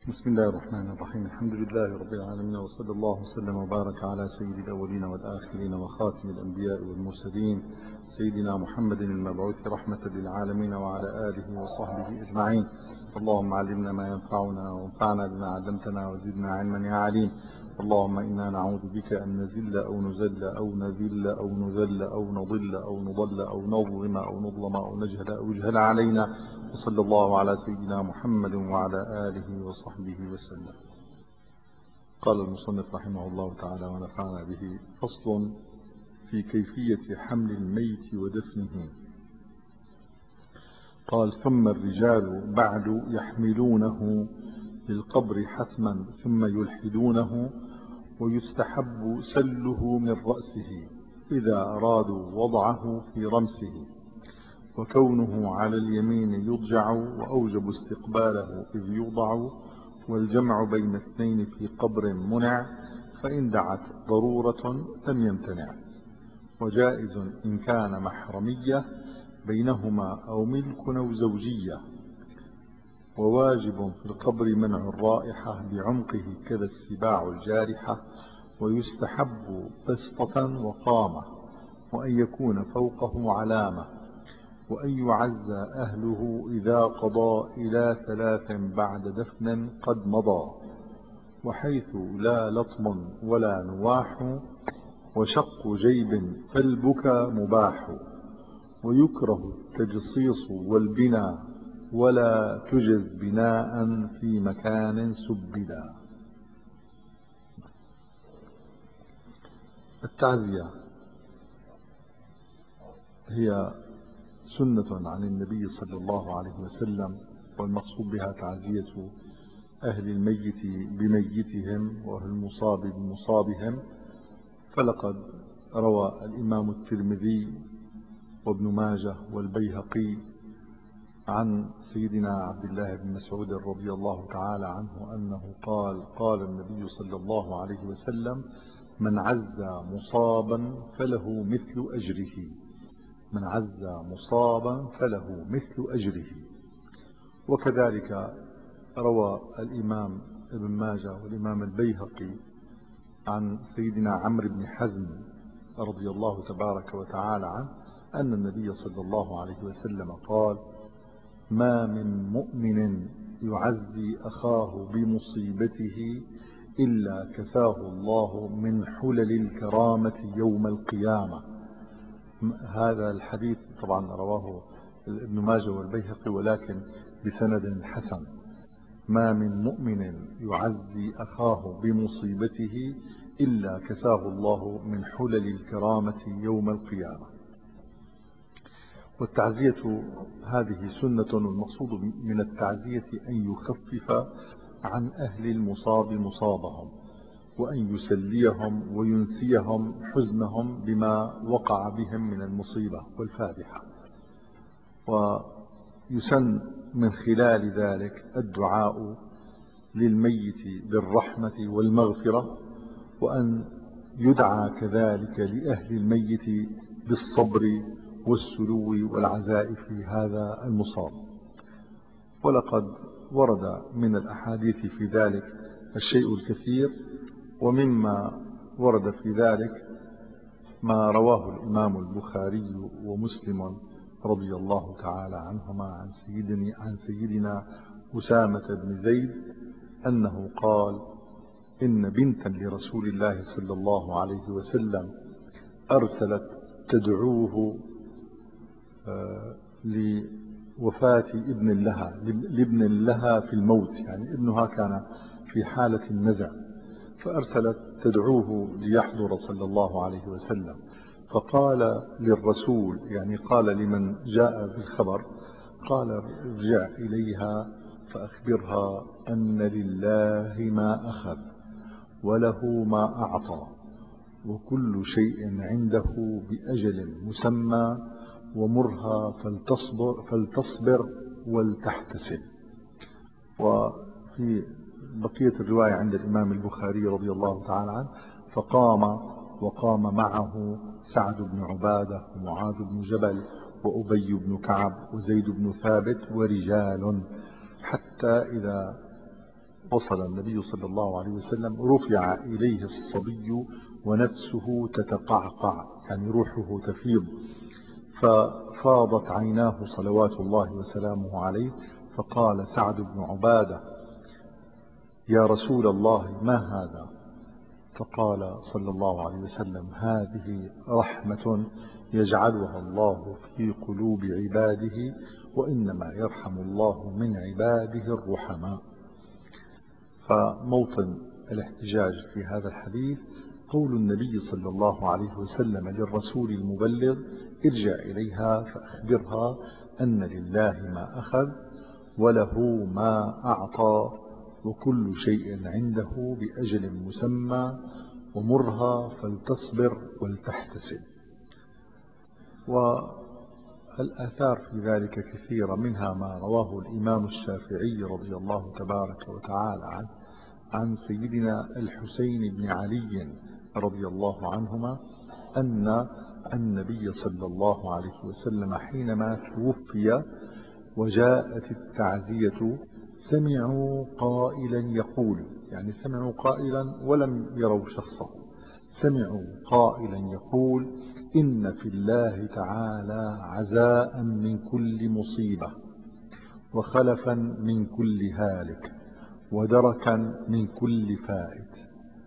بسم الله الرحمن الرحيم. الحمد لله رب العالمين، وصلى الله وسلم وبارك على سيد الأولين والآخرين وخاتم الأنبياء والمرسلين سيدنا محمد المبعوث رحمة للعالمين وعلى آله وصحبه أجمعين. اللهم علمنا ما ينفعنا وانفعنا بما علمتنا وزدنا علما يا عليم. اللهم إنا نعوذ بك أن نزل أو نزل أو نذل أو نذل أو نضل أو نضل أو نظلم أو نظلم أو نجهل أو يجهل علينا. وصلى الله على سيدنا محمد وعلى آله وصحبه وسلم. قال المصنف رحمه الله تعالى ونفعنا به: فصل في كيفية حمل الميت ودفنه. قال: ثم الرجال بعد يحملونه للقبر حتما ثم يلحدونه، ويستحب سله من رأسه إذا أرادوا وضعه في رمسه، وكونه على اليمين يضجع، وأوجب استقباله إذ يوضع، والجمع بين اثنين في قبر منع، فإن دعت ضرورة لم يمتنع. وجائز إن كان محرمية بينهما أو ملك أو زوجية. وواجب في القبر منع الرائحة بعمقه كذا السباع الجارحة، ويستحب بسطة وقامة، وأن يكون فوقه علامة، وأن يعزى أهله إذا قضى إلى 3 بعد دفن قد مضى، وحيث لا لطم ولا نواح، وشق جيب فالبكى مباح. ويكره التجصيص والبناء، ولا تجز بناء في مكان سبلا. التعزية هي سنة عن النبي صلى الله عليه وسلم، والمقصود بها تعزية أهل الميت بميتهم وأهل المصاب بمصابهم. فلقد روى الإمام الترمذي وابن ماجه والبيهقي عن سيدنا عبد الله بن مسعود رضي الله تعالى عنه أنه قال: قال النبي صلى الله عليه وسلم: من عزى مصابا فله مثل أجره، من عزى مصابا فله مثل أجره. وكذلك روى الإمام ابن ماجه والإمام البيهقي عن سيدنا عمرو بن حزم رضي الله تبارك وتعالى عنه أن النبي صلى الله عليه وسلم قال: ما من مؤمن يعزي أخاه بمصيبته إلا كساه الله من حلل الكرامة يوم القيامة. هذا الحديث طبعا رواه ابن ماجه والبيهقي ولكن بسند حسن. ما من مؤمن يعزي أخاه بمصيبته إلا كساه الله من حلل الكرامة يوم القيامة. والتعزية هذه سنة، والمقصود من التعزية أن يخفف عن أهل المصاب مصابهم، وأن يسليهم وينسيهم حزنهم بما وقع بهم من المصيبة والفادحة. ويسن من خلال ذلك الدعاء للميت بالرحمة والمغفرة، وأن يدعى كذلك لأهل الميت بالصبر والسلو والعزاء في هذا المصاب. ولقد ورد من الأحاديث في ذلك الشيء الكثير، ومما ورد في ذلك ما رواه الإمام البخاري ومسلم رضي الله تعالى عنهما عن سيدنا أسامة بن زيد أنه قال: إن بنتا لرسول الله صلى الله عليه وسلم أرسلت تدعوه لوفاة لابن لها في الموت، يعني ابنها كان في حالة النزع، فأرسلت تدعوه ليحضر صلى الله عليه وسلم. فقال للرسول، يعني قال لمن جاء بالخبر، قال: ارجع إليها فأخبرها أن لله ما أخذ وله ما أعطى، وكل شيء عنده بأجل مسمى، ومرها فلتصبر ولتحتسب. وفي بقية الرواية عند الإمام البخاري رضي الله تعالى عنه: وقام معه سعد بن عبادة ومعاذ بن جبل وأبي بن كعب وزيد بن ثابت ورجال، حتى إذا وصل النبي صلى الله عليه وسلم رفع إليه الصبي ونفسه تتقعقع، يعني روحه تفيض، ففاضت عيناه صلوات الله وسلامه عليه، فقال سعد بن عبادة: يا رسول الله ما هذا؟ فقال صلى الله عليه وسلم: هذه رحمة يجعلها الله في قلوب عباده، وإنما يرحم الله من عباده الرحماء. فموطن الاحتجاج في هذا الحديث قول النبي صلى الله عليه وسلم للرسول المبلغ: ارجع إليها فأخبرها أن لله ما أخذ وله ما أعطى، وكل شيء عنده بأجل مسمى، ومرها فلتصبر ولتحتسب. والآثار في ذلك كثيرة، منها ما رواه الإمام الشافعي رضي الله تبارك وتعالى عنه عن سيدنا الحسين بن علي رضي الله عنهما أن النبي صلى الله عليه وسلم حينما توفي وجاءت التعزية سمعوا قائلا يقول، يعني سمعوا قائلا ولم يروا شخصه، سمعوا قائلا يقول: إن في الله تعالى عزاء من كل مصيبة، وخلفا من كل هالك، ودركا من كل فائت،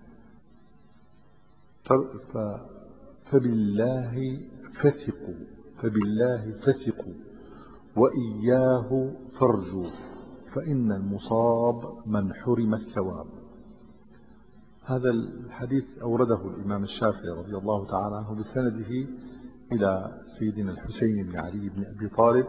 فبالله فثقوا وإياه فارجوا، فإن المصاب من حرم الثواب. هذا الحديث أورده الإمام الشافعي رضي الله تعالى عنه بسنده إلى سيدنا الحسين بن علي بن أبي طالب.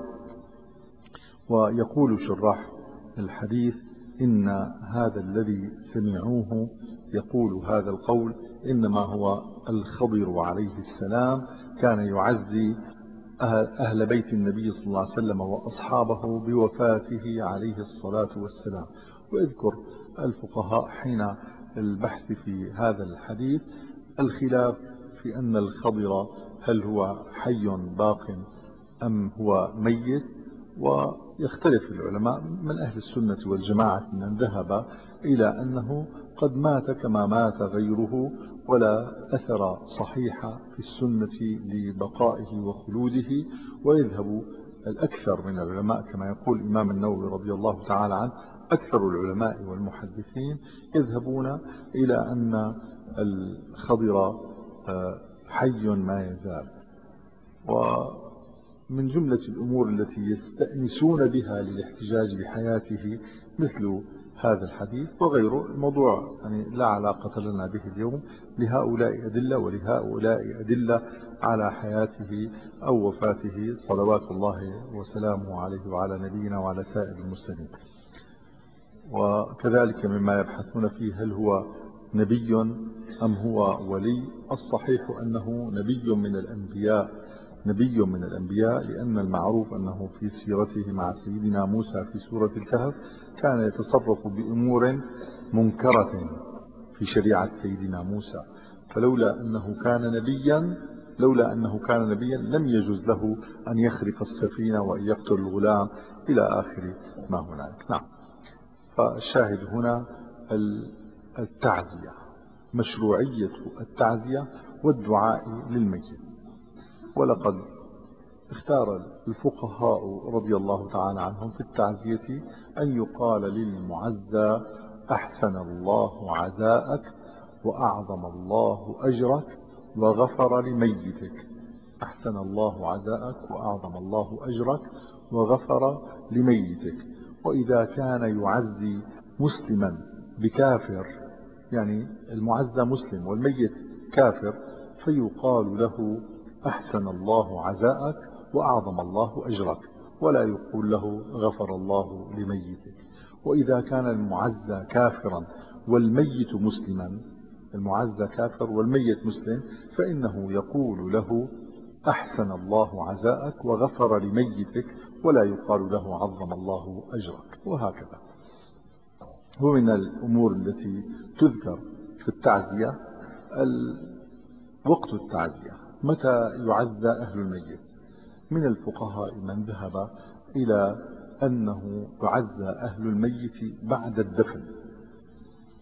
ويقول شراح الحديث: إن هذا الذي سمعوه يقول هذا القول إنما هو الخضر عليه السلام، كان يعزي أهل بيت النبي صلى الله عليه وسلم وأصحابه بوفاته عليه الصلاة والسلام. ويذكر الفقهاء حين البحث في هذا الحديث الخلاف في أن الخضر هل هو حي باق أم هو ميت، ويختلف العلماء من أهل السنة والجماعة من ذهب إلى أنه قد مات كما مات غيره، ولا أثر صحيح في السنة لبقائه وخلوده. ويذهب الأكثر من العلماء كما يقول الإمام النووي رضي الله تعالى عنه: أكثر العلماء والمحدثين يذهبون إلى أن الخضر حي ما يزال. ومن جملة الأمور التي يستأنسون بها للاحتجاج بحياته مثل هذا الحديث وغيره، الموضوع يعني لا علاقة لنا به اليوم، لهؤلاء أدلة ولهؤلاء أدلة على حياته أو وفاته صلوات الله وسلامه عليه وعلى نبينا وعلى سائر المرسلين. وكذلك مما يبحثون فيه هل هو نبي أم هو ولي. الصحيح أنه نبي من الأنبياء، لأن المعروف أنه في سيرته مع سيدنا موسى في سورة الكهف كان يتصرف بأمور منكرة في شريعة سيدنا موسى، فلولا أنه كان نبيا لم يجوز له أن يخرق السفينة وأن يقتل الغلام إلى آخر ما هنالك. نعم. فالشاهد هنا التعزية، مشروعية التعزية والدعاء للميت. ولقد اختار الفقهاء رضي الله تعالى عنهم في التعزية أن يقال للمعزى: أحسن الله عزاءك وأعظم الله أجرك وغفر لميتك. أحسن الله عزاءك وأعظم الله أجرك وغفر لميتك. وإذا كان يعزي مسلما بكافر، يعني المعزى مسلم والميت كافر، فيقال له: أحسن الله عزاءك وأعظم الله أجرك، ولا يقول له: غفر الله لميتك. وإذا كان المعزى كافرا والميت مسلما، المعزى كافر والميت مسلم، فإنه يقول له: أحسن الله عزاءك وغفر لميتك، ولا يقال له: عظم الله أجرك. وهكذا. ومن الأمور التي تذكر في التعزية وقت التعزية، متى يعزى أهل الميت. من الفقهاء من ذهب إلى أنه يعزى أهل الميت بعد الدفن،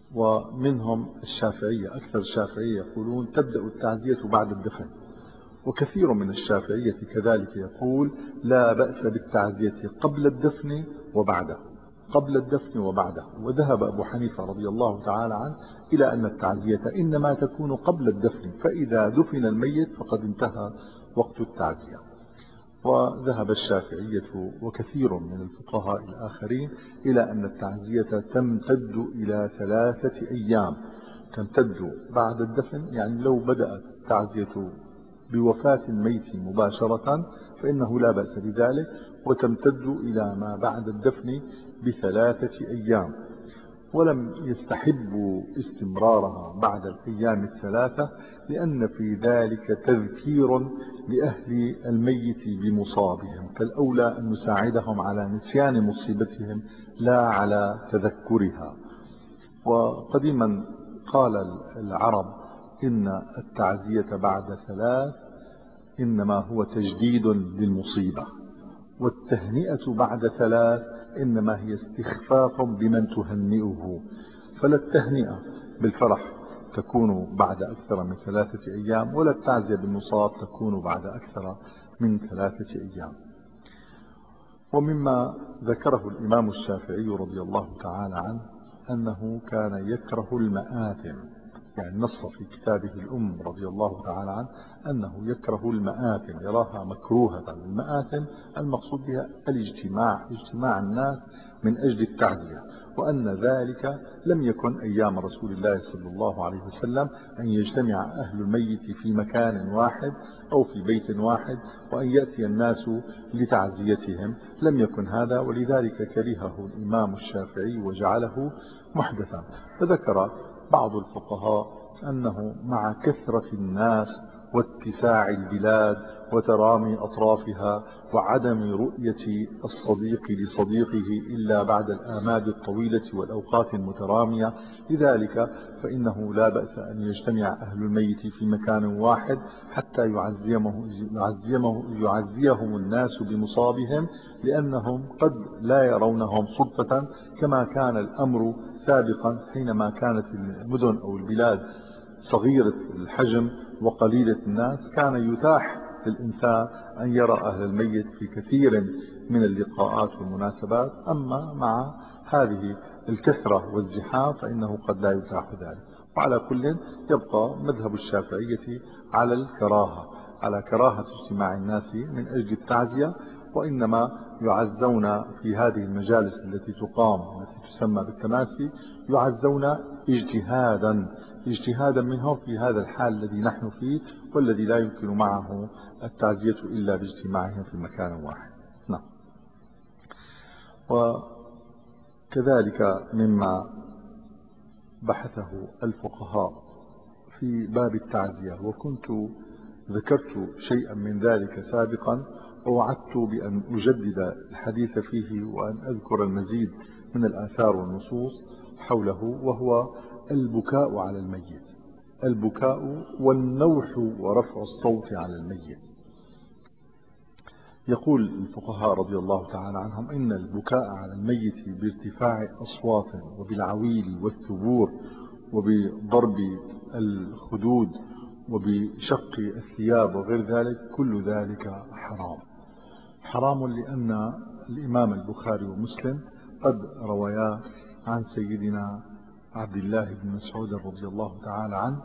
ومنهم الشافعية. أكثر الشافعية يقولون تبدأ التعزية بعد الدفن، وكثير من الشافعية كذلك يقول لا بأس بالتعزية قبل الدفن وبعده، قبل الدفن وبعده. وذهب أبو حنيفة رضي الله تعالى عنه إلى أن التعزية إنما تكون قبل الدفن، فإذا دفن الميت فقد انتهى وقت التعزية. وذهب الشافعية وكثير من الفقهاء الآخرين إلى أن التعزية تمتد إلى 3 أيام، تمتد بعد الدفن. يعني لو بدأت التعزية بوفاة الميت مباشرة فإنه لا بأس بذلك، وتمتد إلى ما بعد الدفن ب3 أيام. ولم يستحبوا استمرارها بعد الأيام ال3 لأن في ذلك تذكير لأهل الميت بمصابهم، فالأولى أن نساعدهم على نسيان مصيبتهم لا على تذكرها. وقديما قال العرب إن التعزية بعد 3 إنما هو تجديد للمصيبة، والتهنئة بعد 3 إنما هي استخفاف بمن تهنئه. فلا التهنئة بالفرح تكون بعد أكثر من 3 أيام، ولا التعزية بالمصاب تكون بعد أكثر من 3 أيام. ومما ذكره الإمام الشافعي رضي الله تعالى عنه أنه كان يكره المآثم، يعني نص في كتابه الأم رضي الله تعالى عنه أنه يكره المآثم، يراها مكروهة. المآثم المقصود بها اجتماع الناس من أجل التعزية، وأن ذلك لم يكن أيام رسول الله صلى الله عليه وسلم أن يجتمع أهل الميت في مكان واحد أو في بيت واحد وأن يأتي الناس لتعزيتهم، لم يكن هذا، ولذلك كرهه الإمام الشافعي وجعله محدثا. فذكر بعض الفقهاء أنه مع كثرة الناس واتساع البلاد وترامي أطرافها وعدم رؤية الصديق لصديقه إلا بعد الآماد الطويلة والأوقات المترامية، لذلك فإنه لا بأس أن يجتمع أهل الميت في مكان واحد حتى يعزيهم الناس بمصابهم، لأنهم قد لا يرونهم صدفة كما كان الأمر سابقا حينما كانت المدن أو البلاد صغيرة الحجم وقليلة الناس، كان يتاح للإنسان أن يرى أهل الميت في كثير من اللقاءات والمناسبات. أما مع هذه الكثرة والزحام فإنه قد لا يتاح ذلك. وعلى كل يبقى مذهب الشافعية على كراهة اجتماع الناس من أجل التعزية، وإنما يعزون في هذه المجالس التي تقام التي تسمى بالتماسي، يعزون اجتهادا منهم في هذا الحال الذي نحن فيه، والذي لا يمكن معه التعزية إلا باجتماعهم في مكان واحد. نعم. وكذلك مما بحثه الفقهاء في باب التعزية، وكنت ذكرت شيئا من ذلك سابقا ووعدت بأن أجدد الحديث فيه وأن أذكر المزيد من الآثار والنصوص حوله، وهو البكاء على الميت، البكاء والنوح ورفع الصوت على الميت. يقول الفقهاء رضي الله تعالى عنهم إن البكاء على الميت بارتفاع أصوات وبالعويل والثبور وبضرب الخدود وبشق الثياب وغير ذلك، كل ذلك حرام لأن الإمام البخاري ومسلم قد رويا عن سيدنا عبد الله بن مسعود رضي الله تعالى عنه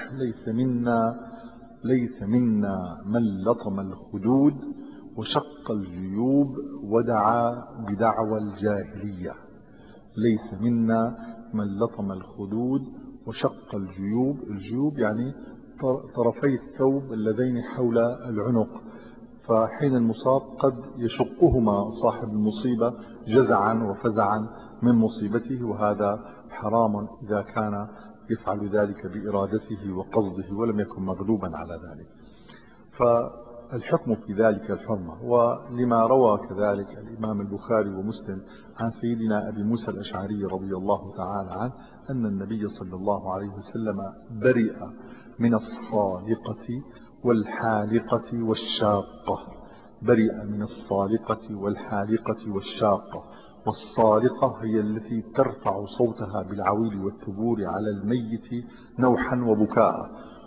ليس منا من لطم الخدود وشق الجيوب ودعا بدعوى الجاهلية. ليس منا من لطم الخدود وشق الجيوب يعني طرفي الثوب اللذين حول العنق، فحين المصاب قد يشقهما صاحب المصيبة جزعا وفزعا من مصيبته، وهذا حرام إذا كان يفعل ذلك بإرادته وقصده ولم يكن مغلوبا على ذلك، فالحكم في ذلك الحرمة. ولما روى كذلك الإمام البخاري ومسلم عن سيدنا أبي موسى الأشعري رضي الله تعالى عنه أن النبي صلى الله عليه وسلم برئ من الصالقة والحالقة والشاقة، برئ من الصالقة والحالقة والشاقة. والصالقة هي التي ترفع صوتها بالعويل والثبور على الميت نوحا وبكاء،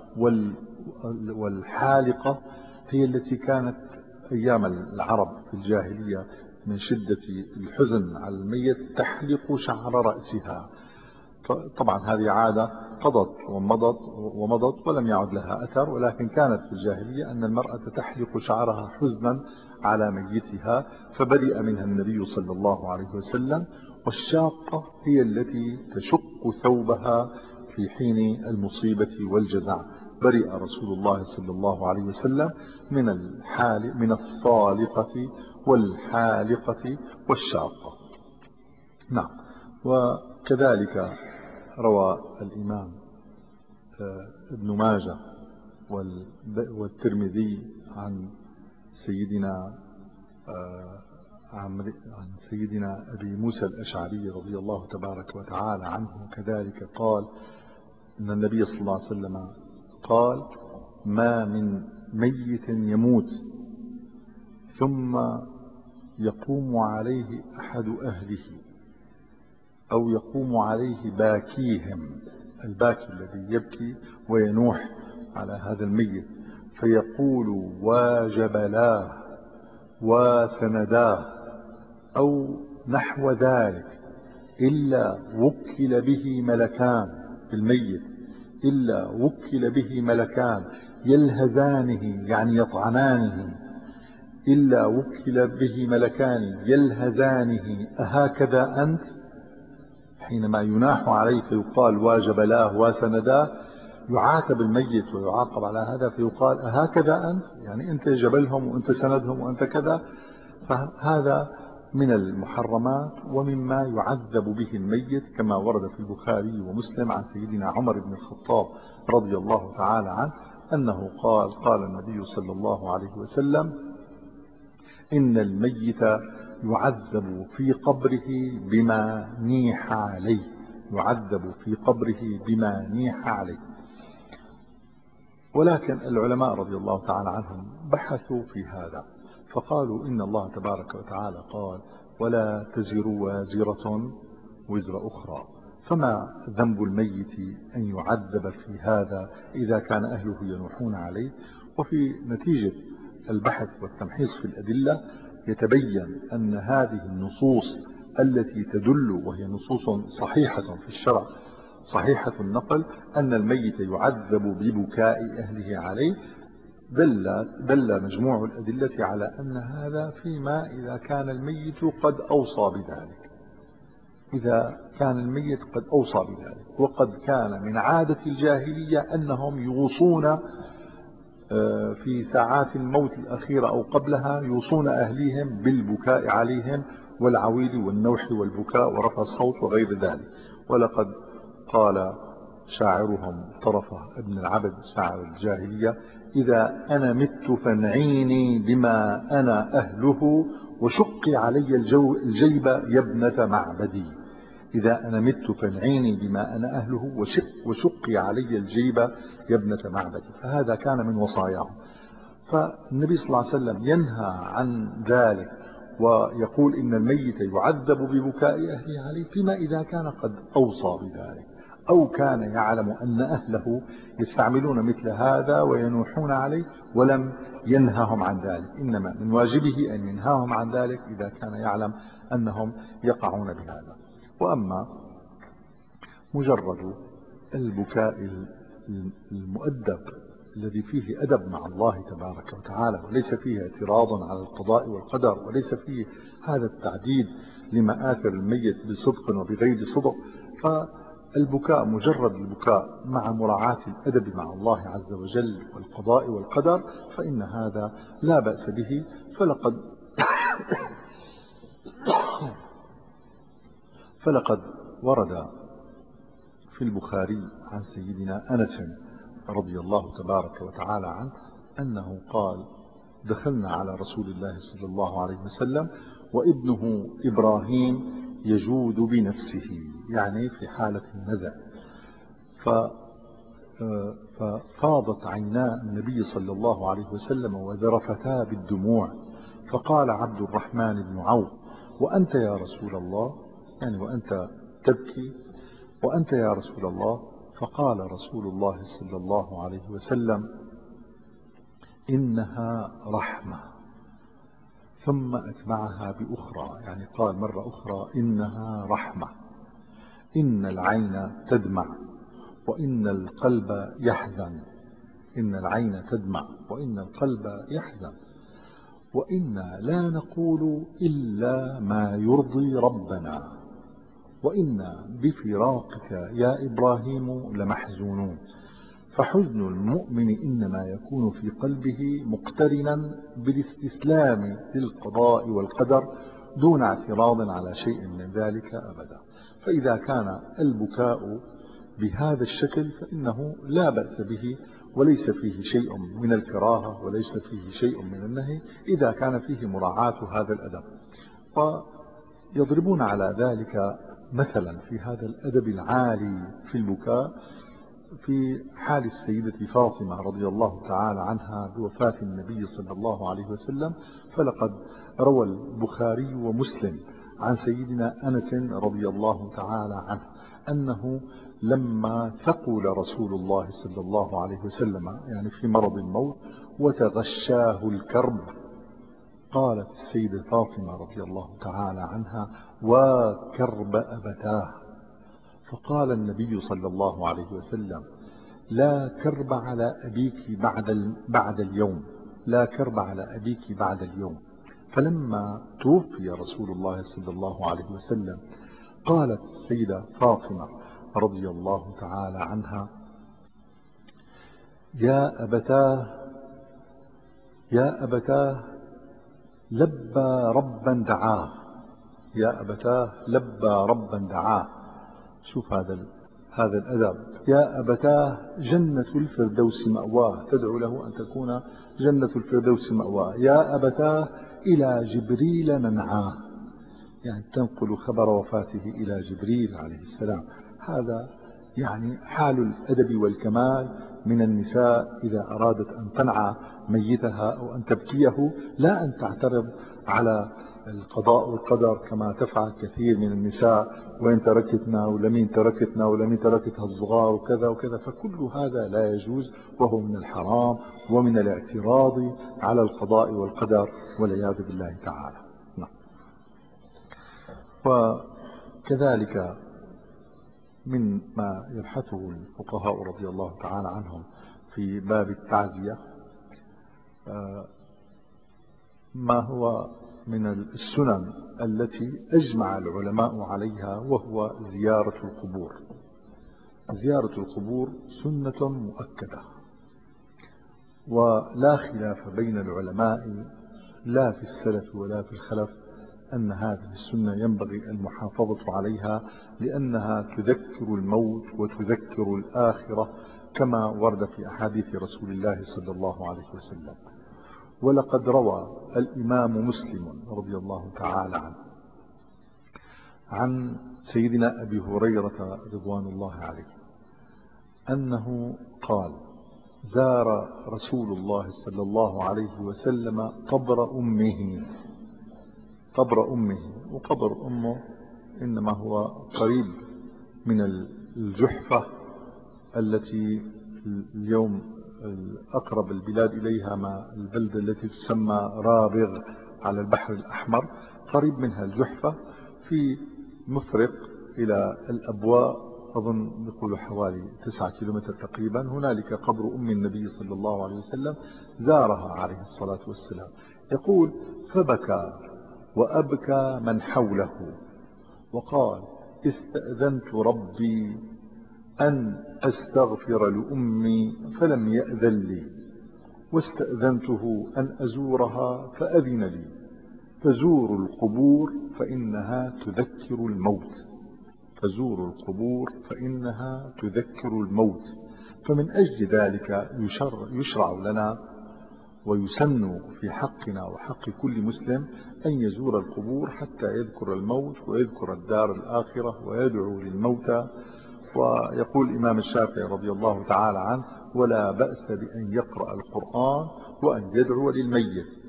والحالقة هي التي كانت أيام العرب في الجاهلية من شدة الحزن على الميت تحلق شعر رأسها. طبعا هذه عادة قضت ومضت ولم يعد لها أثر، ولكن كانت في الجاهلية أن المرأة تحلق شعرها حزنا على ميتها، فبرئ منها النبي صلى الله عليه وسلم. والشاقة هي التي تشق ثوبها في حين المصيبة والجزع، برئ رسول الله صلى الله عليه وسلم من الصالقة والحالقة والشاقة. نعم. وكذلك روى الإمام ابن ماجه والترمذي عن سيدنا أبي موسى الأشعري رضي الله تبارك وتعالى عنه كذلك قال إن النبي صلى الله عليه وسلم قال: ما من ميت يموت ثم يقوم عليه أحد أهله أو يقوم عليه باكيهم، الباكي الذي يبكي وينوح على هذا الميت، فيقول: واجبلاه وسنداه أو نحو ذلك، إلا وكل به ملكان بالميت، إلا وكل به ملكان يلهزانه يعني يطعنانه، إلا وكل به ملكان يلهزانه أهكذا أنت، حينما يناح عليه فيقال واجبلاه وسنداه، يعاتب الميت ويعاقب على هذا فيقال أهكذا أنت، يعني أنت جبلهم وأنت سندهم وأنت كذا. فهذا من المحرمات ومما يعذب به الميت، كما ورد في البخاري ومسلم عن سيدنا عمر بن الخطاب رضي الله تعالى عنه أنه قال النبي صلى الله عليه وسلم: إن الميت يعذب في قبره بما نيح عليه، يعذب في قبره بما نيح عليه. ولكن العلماء رضي الله تعالى عنهم بحثوا في هذا فقالوا إن الله تبارك وتعالى قال: ولا تزر وازرة وزر أخرى، فما ذنب الميت أن يعذب في هذا إذا كان أهله ينوحون عليه. وفي نتيجة البحث والتمحيص في الأدلة يتبين أن هذه النصوص التي تدل، وهي نصوص صحيحة في الشرع صحيحة النقل، أن الميت يعذب ببكاء أهله عليه، دل مجموع الأدلة على أن هذا فيما إذا كان الميت قد أوصى بذلك، إذا كان الميت قد أوصى بذلك. وقد كان من عادة الجاهلية أنهم يوصون في ساعات الموت الأخيرة أو قبلها، يوصون أهليهم بالبكاء عليهم والعويل والنوح والبكاء ورفع الصوت وغير ذلك. ولقد قال شاعرهم طرفة ابن العبد شاعر الجاهلية: إذا أنا مت فانعيني بما أنا أهله وشقي علي الجيب يا ابنة معبدي. إذا أنا مت فانعيني بما أنا أهله وشقي علي الجيب يا ابنة معبدي. فهذا كان من وصاياهم. فالنبي صلى الله عليه وسلم ينهى عن ذلك ويقول إن الميت يعذب ببكاء أهله عليه فيما إذا كان قد أوصى بذلك، أو كان يعلم أن أهله يستعملون مثل هذا وينوحون عليه ولم ينهاهم عن ذلك. إنما من واجبه أن ينهاهم عن ذلك إذا كان يعلم أنهم يقعون بهذا. وأما مجرد البكاء المؤدب الذي فيه أدب مع الله تبارك وتعالى، وليس فيه اعتراض على القضاء والقدر، وليس فيه هذا التعديد لمآثر الميت بصدق وبغير صدق، فالبكاء مجرد البكاء مع مراعاة الأدب مع الله عز وجل والقضاء والقدر، فإن هذا لا بأس به. فلقد ورد في البخاري عن سيدنا أنس رضي الله تبارك وتعالى عنه أنه قال: دخلنا على رسول الله صلى الله عليه وسلم وابنه إبراهيم يجود بنفسه، يعني في حالة النزع، ففاضت عينا النبي صلى الله عليه وسلم وذرفتا بالدموع، فقال عبد الرحمن بن عوف: وأنت يا رسول الله، يعني وأنت تبكي، وأنت يا رسول الله. فقال رسول الله صلى الله عليه وسلم: إنها رحمة. ثم أتبعها بأخرى، يعني قال مرة أخرى: إنها رحمة، إن العين تدمع وإن القلب يحزن. إن العين تدمع وإن القلب يحزن، وإنا لا نقول إلا ما يرضي ربنا، وإنا بفراقك يا إبراهيم لمحزونون. فحزن المؤمن إنما يكون في قلبه مقترنا بالاستسلام للقضاء والقدر دون اعتراض على شيء من ذلك أبدا. فإذا كان البكاء بهذا الشكل فإنه لا بأس به، وليس فيه شيء من الكراهة وليس فيه شيء من النهي إذا كان فيه مراعاة هذا الأدب. ويضربون على ذلك مثلا في هذا الأدب العالي في البكاء في حال السيدة فاطمة رضي الله تعالى عنها بوفاة النبي صلى الله عليه وسلم. فلقد روى البخاري ومسلم عن سيدنا أنس رضي الله تعالى عنه أنه لما ثقل رسول الله صلى الله عليه وسلم، يعني في مرض الموت، وتغشاه الكرب، قالت السيدة فاطمة رضي الله تعالى عنها: وكرب أبتاه. فقال النبي صلى الله عليه وسلم: لا كرب على أبيك بعد اليوم، لا كرب على أبيك بعد اليوم. فلما توفي رسول الله صلى الله عليه وسلم قالت السيدة فاطمة رضي الله تعالى عنها: يا أبتاه، يا أبتاه لبى ربا دعاه، يا أبتاه لبى ربا دعاه. شوف هذا الأدب. يا أبتاه جنة الفردوس مأواه، تدعو له أن تكون جنة الفردوس مأواه. يا أبتاه إلى جبريل ننعاه، يعني تنقل خبر وفاته إلى جبريل عليه السلام. هذا يعني حال الأدب والكمال من النساء إذا أرادت أن تنعى ميتها أو أن تبكيه، لا أن تعترض على القضاء والقدر كما تفعل كثير من النساء: وين تركتنا، ولمين تركتنا، ولمين تركتها الصغار، وكذا وكذا. فكل هذا لا يجوز، وهو من الحرام ومن الاعتراض على القضاء والقدر والعياذ بالله تعالى. نعم. وكذلك من ما يبحثه الفقهاء رضي الله تعالى عنهم في باب التعزية ما هو من السنن التي أجمع العلماء عليها، وهو زيارة القبور. زيارة القبور سنة مؤكدة، ولا خلاف بين العلماء لا في السلف ولا في الخلف أن هذه السنة ينبغي المحافظة عليها، لأنها تذكر الموت وتذكر الآخرة كما ورد في أحاديث رسول الله صلى الله عليه وسلم. ولقد روى الإمام مسلم رضي الله تعالى عنه عن سيدنا أبي هريرة رضوان الله عليه أنه قال: زار رسول الله صلى الله عليه وسلم قبر أمه. قبر أمه، وقبر أمه إنما هو قريب من الجحفة التي اليوم أقرب البلاد إليها ما البلدة التي تسمى رابغ على البحر الأحمر، قريب منها الجحفة في مفرق إلى الأبواء، أظن يقول حوالي 9 كيلومتر تقريبا. هنالك قبر أم النبي صلى الله عليه وسلم، زارها عليه الصلاة والسلام. يقول: فبكى وأبكى من حوله، وقال: استأذنت ربي أن أستغفر لأمي فلم يأذن لي، واستأذنته أن أزورها فأذن لي. فزوروا القبور فإنها تذكر الموت، فزوروا القبور فإنها تذكر الموت. فمن أجل ذلك يشرع لنا ويسن في حقنا وحق كل مسلم أن يزور القبور حتى يذكر الموت ويذكر الدار الآخرة ويدعو للموتى. ويقول الإمام الشافعي رضي الله تعالى عنه: ولا بأس بأن يقرأ القرآن وأن يدعو للميت.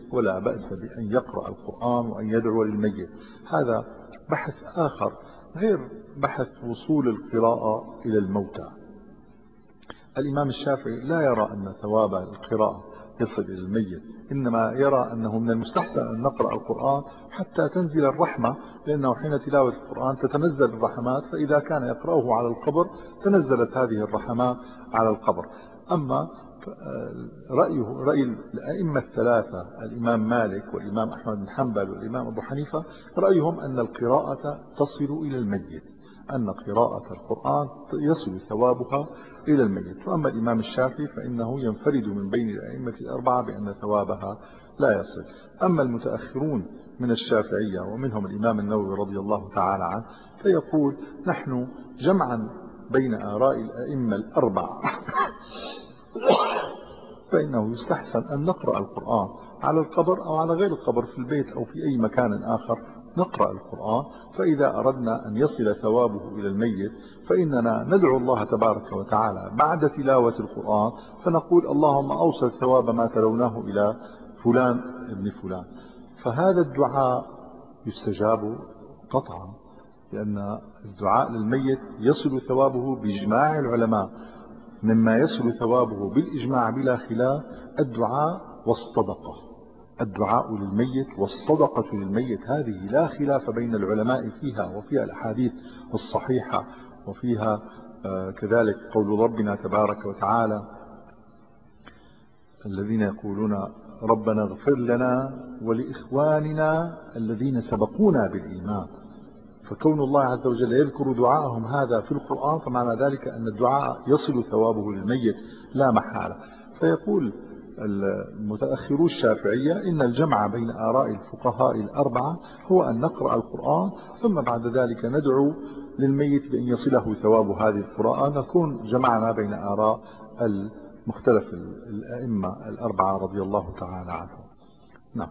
ولا بأس بأن يقرأ القرآن وأن يدعو للميت. هذا بحث آخر غير بحث وصول القراءة إلى الموتى. الإمام الشافعي لا يرى أن ثواب القراءة يصل إلى الميت، إنما يرى أنه من المستحسن أن نقرأ القرآن حتى تنزل الرحمة، لأنه حين تلاوة القرآن تتنزل الرحمات، فإذا كان يقرأه على القبر تنزلت هذه الرحمات على القبر. أما رأي الأئمة الثلاثة الإمام مالك والإمام أحمد بن حنبل والإمام أبو حنيفة، رأيهم أن القراءة تصل إلى الميت، أن قراءة القرآن يصل ثوابها إلى الميت. وأما الإمام الشافعي فإنه ينفرد من بين الأئمة الأربعة بأن ثوابها لا يصل. أما المتأخرون من الشافعية ومنهم الإمام النووي رضي الله تعالى عنه فيقول نحن جمعا بين آراء الأئمة الأربعة فإنه يستحسن أن نقرأ القرآن على القبر أو على غير القبر، في البيت أو في أي مكان آخر نقرأ القرآن. فإذا أردنا أن يصل ثوابه إلى الميت فإننا ندعو الله تبارك وتعالى بعد تلاوة القرآن فنقول اللهم أوصل ثواب ما تلوناه إلى فلان ابن فلان. فهذا الدعاء يستجاب قطعا، لأن الدعاء للميت يصل ثوابه بإجماع العلماء. مما يصل ثوابه بالإجماع بلا خلاف الدعاء والصدقة. الدعاء للميت والصدقة للميت هذه لا خلاف بين العلماء فيها، وفيها الأحاديث الصحيحة، وفيها كذلك قول ربنا تبارك وتعالى الذين يقولون ربنا اغفر لنا ولإخواننا الذين سبقونا بالإيمان. فكون الله عز وجل يذكر دعاءهم هذا في القرآن فمعنى ذلك أن الدعاء يصل ثوابه للميت لا محالة. فيقول المتأخرو الشافعية إن الجمع بين آراء الفقهاء الأربعة هو أن نقرأ القرآن ثم بعد ذلك ندعو للميت بأن يصله ثواب هذه القراءة، نكون جمعنا بين آراء المختلف الأئمة الأربعة رضي الله تعالى عنهم. نعم.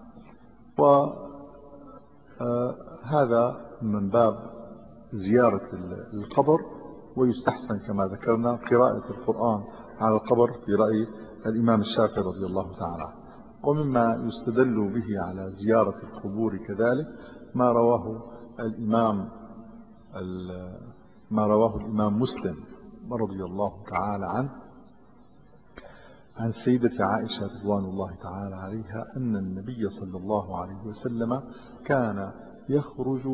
وهذا من باب زيارة القبر، ويستحسن كما ذكرنا قراءة القرآن على القبر في رأي الإمام الشافعي رضي الله تعالى عنه. ومما يستدل به على زيارة القبور كذلك ما رواه الإمام مسلم رضي الله تعالى عنه عن سيدة عائشة رضوان الله تعالى عليها أن النبي صلى الله عليه وسلم كان يخرج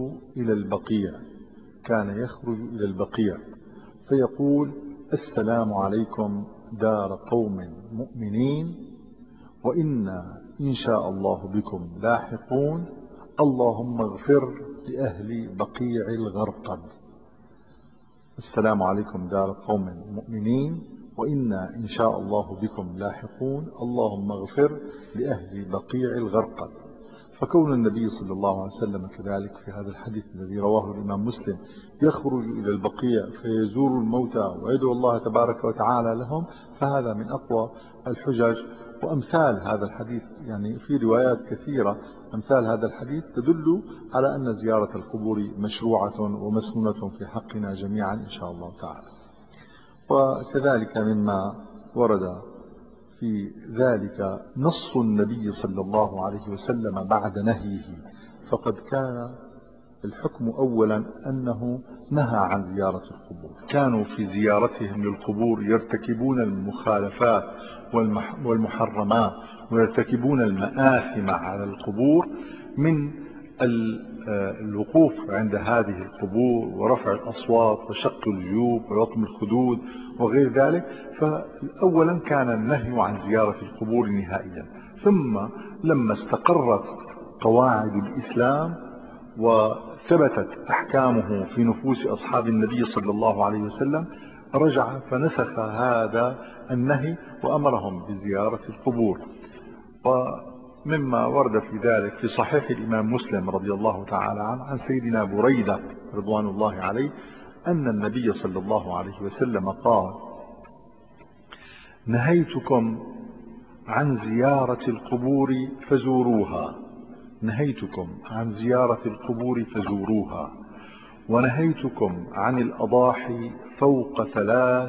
إلى البقيع فيقول السلام عليكم دار قوم مؤمنين وإنا إن شاء الله بكم لاحقون اللهم اغفر لأهل بقيع الغرقد. السلام عليكم دار قوم مؤمنين وإنا إن شاء الله بكم لاحقون اللهم اغفر لأهل بقيع الغرقد. فكون النبي صلى الله عليه وسلم كذلك في هذا الحديث الذي رواه الإمام مسلم يخرج إلى البقيع فيزور الموتى ويدعو الله تبارك وتعالى لهم، فهذا من أقوى الحجج. وأمثال هذا الحديث يعني في روايات كثيرة أمثال هذا الحديث تدل على أن زيارة القبور مشروعة ومسنونة في حقنا جميعا إن شاء الله تعالى. وكذلك مما ورد في ذلك نص النبي صلى الله عليه وسلم بعد نهيه، فقد كان الحكم أولا أنه نهى عن زيارة القبور. كانوا في زيارتهم للقبور يرتكبون المخالفات والمحرمات ويرتكبون المآثم على القبور من الوقوف عند هذه القبور ورفع الأصوات وشق الجيوب ولطم الخدود وغير ذلك. فأولا كان النهي عن زيارة القبور نهائيا، ثم لما استقرت قواعد الإسلام وثبتت أحكامه في نفوس أصحاب النبي صلى الله عليه وسلم رجع فنسخ هذا النهي وأمرهم بزيارة القبور. ومما ورد في ذلك في صحيح الإمام مسلم رضي الله تعالى عنه عن سيدنا بريدة رضوان الله عليه أن النبي صلى الله عليه وسلم قال نهيتكم عن زيارة القبور فزوروها، نهيتكم عن زيارة القبور فزوروها، ونهيتكم عن الأضاحي فوق 3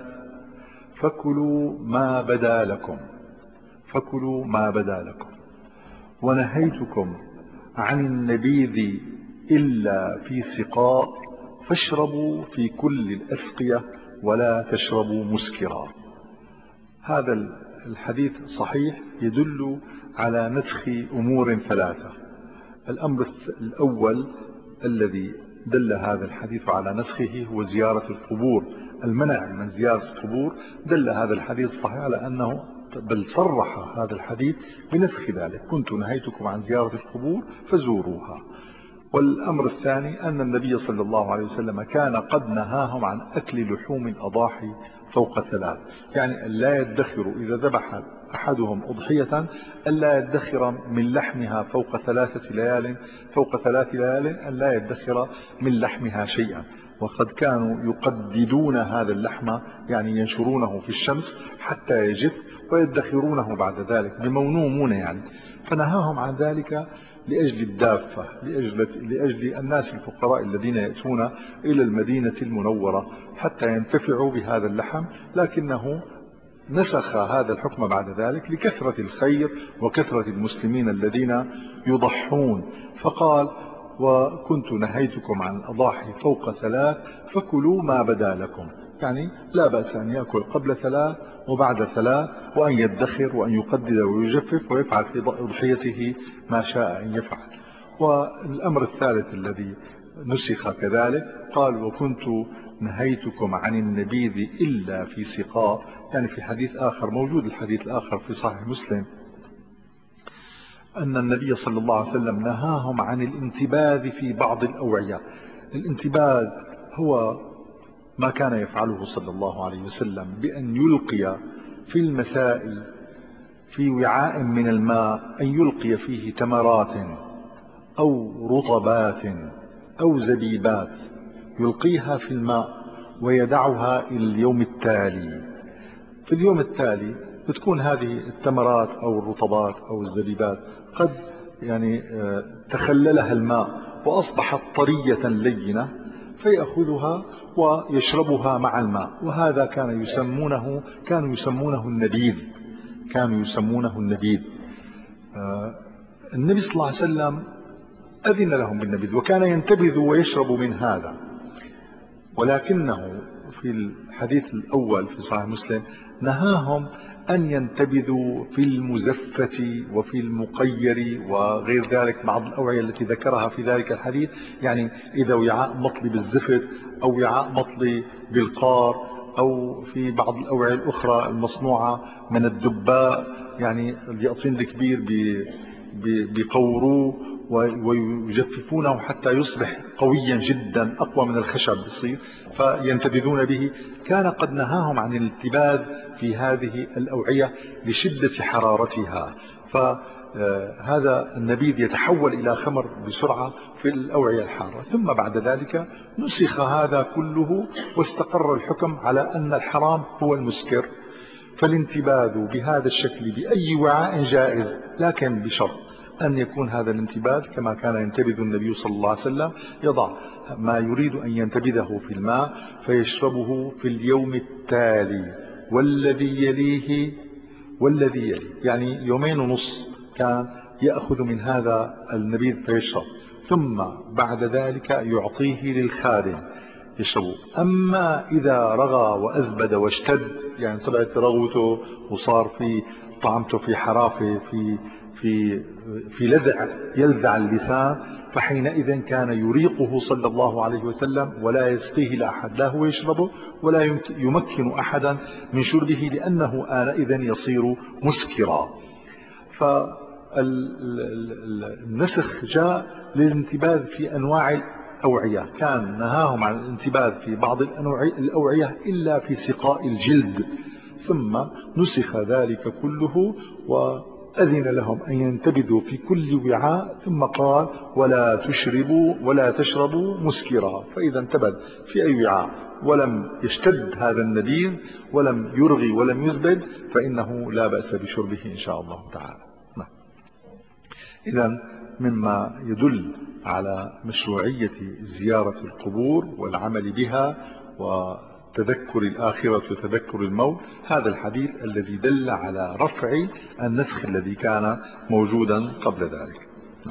فكلوا ما بدا لكم، فكلوا ما بدا لكم. ونهيتكم عن النبيذ إلا في سقاء فاشربوا في كل الأسقية ولا تشربوا مسكرا. هذا الحديث صحيح يدل على نسخ أمور ثلاثة. الأمر الأول الذي دل هذا الحديث على نسخه هو زيارة القبور، المنع من زيارة القبور. دل هذا الحديث الصحيح على أنه بل صرح هذا الحديث بنسخ ذلك: كنت نهيتكم عن زيارة القبور فزوروها. والأمر الثاني أن النبي صلى الله عليه وسلم كان قد نهاهم عن أكل لحوم الأضاحي فوق ثلاث، يعني ألا يدخروا إذا ذبح أحدهم أضحية ألا يدخر من لحمها فوق ثلاث ليال ألا يدخر من لحمها شيئا. وقد كانوا يقددون هذا اللحم، يعني ينشرونه في الشمس حتى يجف ويدخرونه بعد ذلك بمونومون يعني. فنهاهم عن ذلك لأجل الدافة، لأجل الناس الفقراء الذين يأتون إلى المدينة المنورة حتى ينتفعوا بهذا اللحم، لكنه نسخ هذا الحكم بعد ذلك لكثرة الخير وكثرة المسلمين الذين يضحون، فقال: وكنت نهيتكم عن الأضاحي فوق ثلاث فكلوا ما بدا لكم، يعني لا بأس أن يأكل قبل ثلاث وبعد ثلاث، وأن يدخر وأن يقدد ويجفف ويفعل في أضحيته ما شاء أن يفعل. والأمر الثالث الذي نسخ كذلك قال: وكنت نهيتكم عن النبيذ إلا في سقاء، يعني في حديث آخر موجود، الحديث الآخر في صحيح مسلم، أن النبي صلى الله عليه وسلم نهاهم عن الانتباذ في بعض الأوعية. الانتباذ هو ما كان يفعله صلى الله عليه وسلم بأن يلقي في المساء في وعاء من الماء، أن يلقي فيه تمرات أو رطبات أو زبيبات، يلقيها في الماء ويدعها إلى اليوم التالي. في اليوم التالي بتكون هذه التمرات أو الرطبات أو الزبيبات قد يعني تخللها الماء وأصبحت طرية لينة، فيأخذها ويشربها مع الماء، وهذا كانوا يسمونه النبيذ. النبي صلى الله عليه وسلم أذن لهم بالنبيذ وكان ينتبذ ويشرب من هذا، ولكنه في الحديث الأول في صحيح مسلم نهاهم أن ينتبذوا في المزفة وفي المقير وغير ذلك، بعض الأوعية التي ذكرها في ذلك الحديث، يعني إذا وعاء مطلي بالزفت أو وعاء مطلي بالقار، أو في بعض الأوعية الأخرى المصنوعة من الدباء، يعني اليقطين الكبير بيقوروه ويجففونه حتى يصبح قويا جدا أقوى من الخشب بصير، فينتبذون به. كان قد نهاهم عن الانتباذ في هذه الأوعية لشدة حرارتها، فهذا النبيذ يتحول إلى خمر بسرعة في الأوعية الحارة. ثم بعد ذلك نسخ هذا كله واستقر الحكم على أن الحرام هو المسكر، فالانتباذ بهذا الشكل بأي وعاء جائز، لكن بشرط أن يكون هذا الانتباذ كما كان ينتبذ النبي صلى الله عليه وسلم، يضع ما يريد أن ينتبذه في الماء فيشربه في اليوم التالي والذي يليه، يعني يومين ونص كان يأخذ من هذا النبيذ فيشرب، ثم بعد ذلك يعطيه للخادم يشربوا. أما إذا رغى وأزبد واشتد، يعني طلعت رغوته وصار في طعمته في حرافة في لذع يلذع اللسان، فحينئذ كان يريقه صلى الله عليه وسلم ولا يسقيه لأحد، لا هو يشربه ولا يمكن أحدا من شربه، لأنه آنئذ يصير مسكرا. فالنسخ جاء للانتباذ في أنواع الأوعية، كان نهاهم عن الانتباذ في بعض الأوعية إلا في سقاء الجلد، ثم نسخ ذلك كله وأذن لهم أن ينتبذوا في كل وعاء، ثم قال: ولا تشربوا مسكرا. فإذا انتبذ في أي وعاء ولم يشتد هذا النبيذ ولم يرغي ولم يزبد فإنه لا بأس بشربه إن شاء الله تعالى. إذا مما يدل على مشروعية زيارة القبور والعمل بها تذكر الآخرة وتذكر الموت، هذا الحديث الذي دل على رفع النسخ الذي كان موجودا قبل ذلك.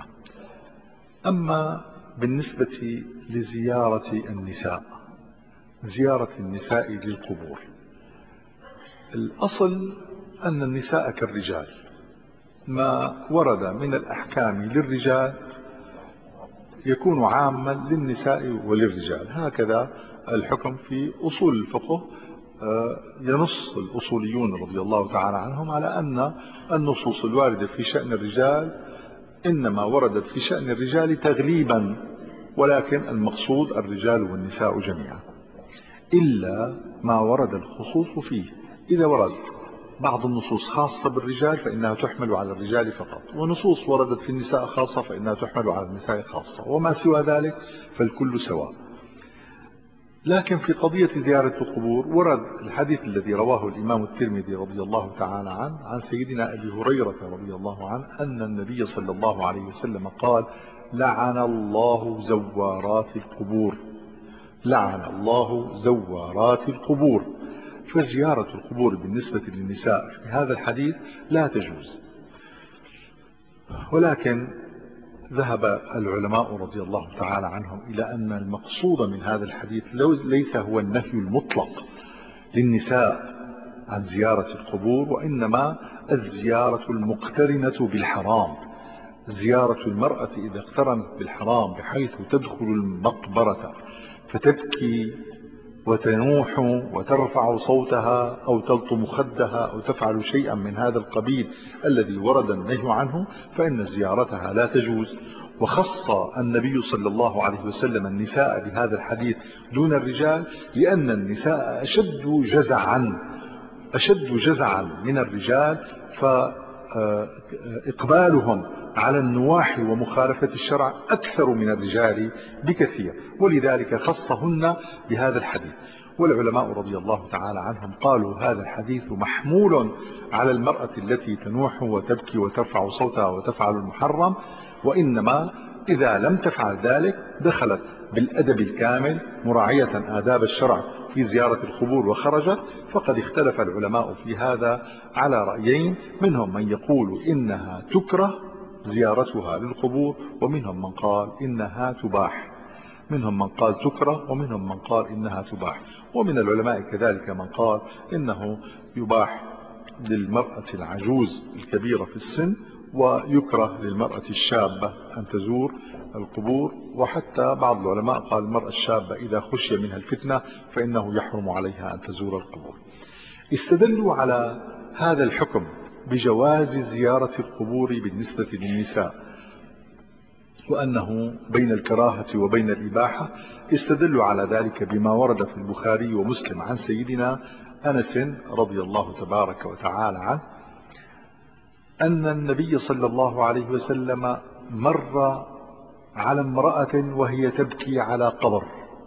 أما بالنسبة لزيارة النساء، زيارة النساء للقبور، الأصل أن النساء كالرجال، ما ورد من الأحكام للرجال يكون عاما للنساء وللرجال، هكذا الحكم في أصول الفقه. ينص الأصوليون رضي الله تعالى عنهم على أن النصوص الواردة في شأن الرجال إنما وردت في شأن الرجال تغليبا، ولكن المقصود الرجال والنساء جميعا، إلا ما ورد الخصوص فيه. إذا ورد بعض النصوص خاصة بالرجال فإنها تحمل على الرجال فقط، ونصوص وردت في النساء خاصة فإنها تحمل على النساء خاصة، وما سوى ذلك فالكل سواء. لكن في قضية زيارة القبور ورد الحديث الذي رواه الإمام الترمذي رضي الله تعالى عنه عن سيدنا أبي هريرة رضي الله عنه أن النبي صلى الله عليه وسلم قال: لعن الله زوارات القبور، لعن الله زوارات القبور. فزيارة القبور بالنسبة للنساء في هذا الحديث لا تجوز، ولكن ذهب العلماء رضي الله تعالى عنهم إلى أن المقصود من هذا الحديث ليس هو النهي المطلق للنساء عن زيارة القبور، وإنما الزيارة المقترنة بالحرام، زيارة المرأة إذا اقترنت بالحرام بحيث تدخل المقبرة فتبكي وتنوح وترفع صوتها أو تلطم خدها أو تفعل شيئا من هذا القبيل الذي ورد النهي عنه، فإن زيارتها لا تجوز. وخص النبي صلى الله عليه وسلم النساء بهذا الحديث دون الرجال، لأن النساء أشد جزعا من الرجال، فإقبالهم على النواح ومخالفة الشرع أكثر من الرجال بكثير، ولذلك خصهن بهذا الحديث. والعلماء رضي الله تعالى عنهم قالوا هذا الحديث محمول على المرأة التي تنوح وتبكي وترفع صوتها وتفعل المحرم، وإنما إذا لم تفعل ذلك دخلت بالأدب الكامل مراعية آداب الشرع في زيارة القبور وخرجت. فقد اختلف العلماء في هذا على رأيين، منهم من يقول إنها تكره زيارتها للقبور، ومنهم من قال إنها تباح، منهم من قال تكره ومنهم من قال إنها تباح. ومن العلماء كذلك من قال إنه يباح للمرأة العجوز الكبيرة في السن، ويكره للمرأة الشابة أن تزور القبور، وحتى بعض العلماء قال المرأة الشابة إذا خشي منها الفتنة فإنه يحرم عليها أن تزور القبور. استدلوا على هذا الحكم بجواز زيارة القبور بالنسبة للنساء وأنه بين الكراهة وبين الإباحة، استدلوا على ذلك بما ورد في البخاري ومسلم عن سيدنا أنس رضي الله تبارك وتعالى عنه أن النبي صلى الله عليه وسلم مر على امرأة وهي تبكي على قبر،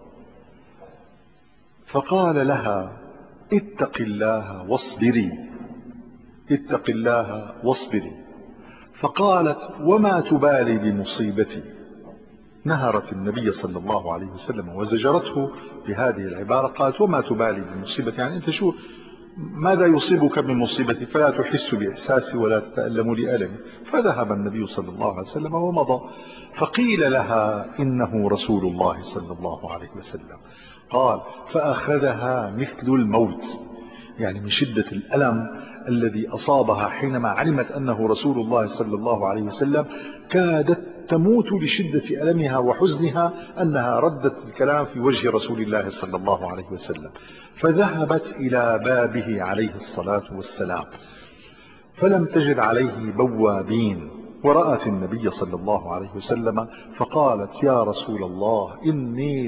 فقال لها: اتق الله واصبري، اتق الله واصبري. فقالت: وما تبالي بمصيبتي؟ نهرت النبي صلى الله عليه وسلم وزجرته بهذه العبارة، قالت: وما تبالي بمصيبتي؟ يعني أنت شو ماذا يصيبك من مصيبتي فلا تحس بإحساسي ولا تتألم لألمي؟ فذهب النبي صلى الله عليه وسلم ومضى. فقيل لها: إنه رسول الله صلى الله عليه وسلم. قال: فأخذها مثل الموت، يعني من شدة الألم الذي أصابها حينما علمت أنه رسول الله صلى الله عليه وسلم، كادت تموت لشدة ألمها وحزنها أنها ردت الكلام في وجه رسول الله صلى الله عليه وسلم. فذهبت إلى بابه عليه الصلاة والسلام فلم تجد عليه بوابين، ورأت النبي صلى الله عليه وسلم فقالت: يا رسول الله إني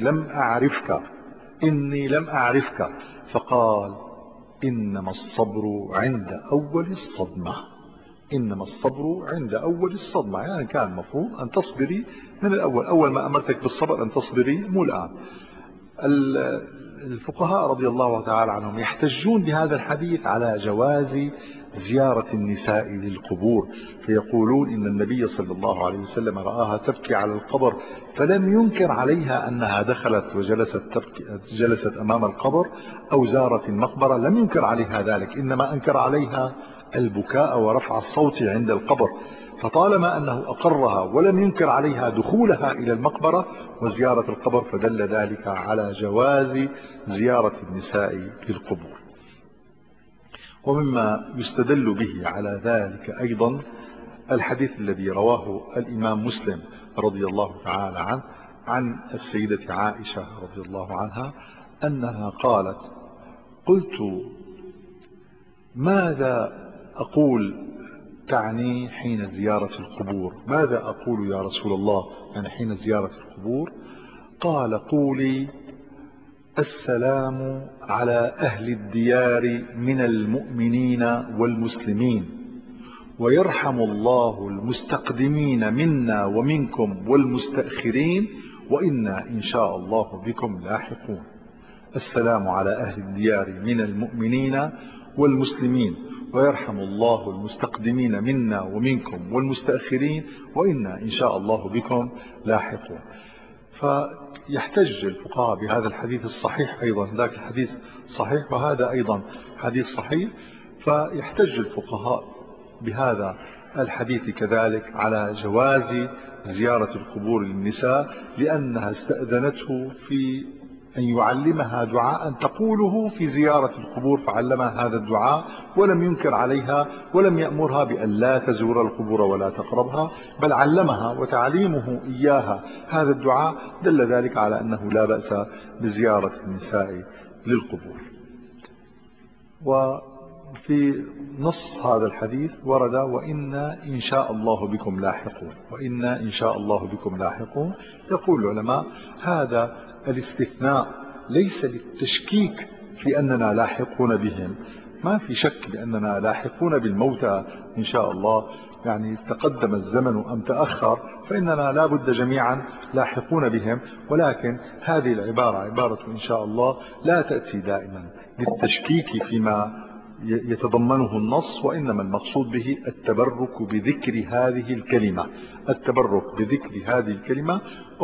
لم أعرفك. فقال: إنما الصبر عند أول الصدمة، إنما الصبر عند أول الصدمة. يعني كان المفروض أن تصبري من الأول، أول ما أمرتك بالصبر أن تصبري، مو الآن. الفقهاء رضي الله تعالى عنهم يحتجون بهذا الحديث على جواز زيارة النساء للقبور، فيقولون إن النبي صلى الله عليه وسلم رآها تبكي على القبر فلم ينكر عليها أنها دخلت وجلست جلست أمام القبر أو زارت المقبرة، لم ينكر عليها ذلك، إنما أنكر عليها البكاء ورفع الصوت عند القبر. فطالما أنه أقرها ولم ينكر عليها دخولها إلى المقبرة وزيارة القبر، فدل ذلك على جواز زيارة النساء للقبور. ومما يستدل به على ذلك أيضا الحديث الذي رواه الإمام مسلم رضي الله تعالى عنه عن السيدة عائشة رضي الله عنها أنها قالت: قلت ماذا أقول، تعني حين زيارة القبور، ماذا أقول يا رسول الله يعني حين زيارة القبور؟ قال: قولي السلام على أهل الديار من المؤمنين والمسلمين، ويرحم الله المستقدمين منا ومنكم والمستأخرين، وإنا إن شاء الله بكم لاحقون. السلام على أهل الديار من المؤمنين والمسلمين، ويرحم الله المستقدمين منا ومنكم والمستأخرين، وإنا إن شاء الله بكم لاحقون. فيحتج الفقهاء بهذا الحديث الصحيح أيضا، ذاك الحديث صحيح وهذا أيضا حديث صحيح، فيحتج الفقهاء بهذا الحديث كذلك على جواز زيارة القبور للنساء، لأنها استأذنته في أن يعلمها دعاء تقوله في زيارة القبور، فعلمها هذا الدعاء ولم ينكر عليها ولم يأمرها بأن لا تزور القبور ولا تقربها، بل علمها، وتعليمه إياها هذا الدعاء دل ذلك على أنه لا بأس بزيارة النساء للقبور. وفي نص هذا الحديث ورد: وإنا إن شاء الله بكم لاحقون، وإنا إن شاء الله بكم لاحقون. يقول العلماء هذا الاستثناء ليس للتشكيك في أننا لاحقون بهم، ما في شك بأننا لاحقون بالموتى إن شاء الله، يعني تقدم الزمن أم تأخر فإننا لا بد جميعا لاحقون بهم، ولكن هذه العبارة عبارة إن شاء الله لا تأتي دائما للتشكيك فيما يتضمنه النص، وإنما المقصود به التبرك بذكر هذه الكلمة، التبرك بذكر هذه الكلمة.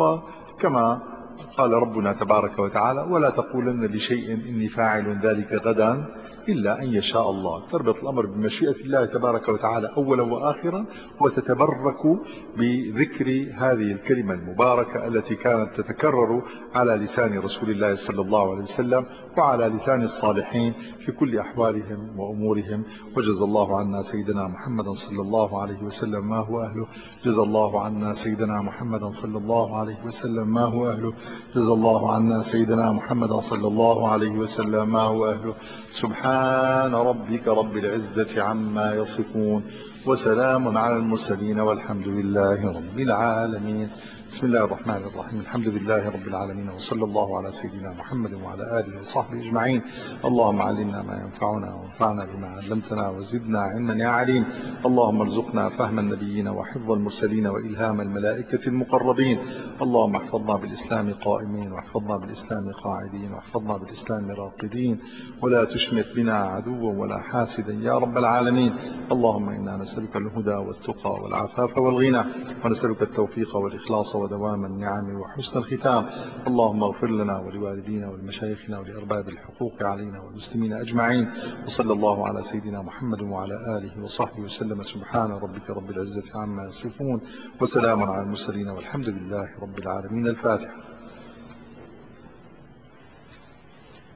وكما قال ربنا تبارك وتعالى: ولا تقولن لشيء إني فاعل ذلك غدا إلا أن يشاء الله، تربط الأمر بمشيئة الله تبارك وتعالى أولا وآخرا، وتتبرك بذكر هذه الكلمة المباركة التي كانت تتكرر على لسان رسول الله صلى الله عليه وسلم وعلى لسان الصالحين في كل أحوالهم وأمورهم. وجزى الله عنا سيدنا محمد صلى الله عليه وسلم ما هو أهله، جزى الله عنا سيدنا محمد صلى الله عليه وسلم ما هو أهله، جزى الله عنا سيدنا محمد صلى الله عليه وسلم ما هو أهله. سبحان ربك رب العزة عما يصفون، وسلام على المرسلين، والحمد لله رب العالمين. بسم الله الرحمن الرحيم. الحمد لله رب العالمين، وصلى الله على سيدنا محمد وعلى آله وصحبه أجمعين. اللهم علمنا ما ينفعنا، وانفعنا بما علمتنا، وزدنا علما يا عليم. اللهم ارزقنا فهم النبيين وحفظ المرسلين وإلهام الملائكة المقربين. اللهم احفظنا بالإسلام قائمين، واحفظنا بالإسلام قاعدين، واحفظنا بالإسلام راقدين، ولا تشمت بنا عدوا ولا حاسدا يا رب العالمين. اللهم إنا نسألك الهدى والتقى والعفاف والغنى، ونسألك التوفيق والإخلاص ودوام النعم وحسن الختام. اللهم اغفر لنا ولوالدينا ولمشايخنا ولأرباب الحقوق علينا والمسلمين أجمعين. وصلى الله على سيدنا محمد وعلى آله وصحبه وسلم. سبحان ربك رب العزة عما يصفون، وسلام على المرسلين، والحمد لله رب العالمين. الفاتحة.